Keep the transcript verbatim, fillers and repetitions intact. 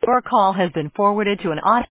Your call has been forwarded to an audio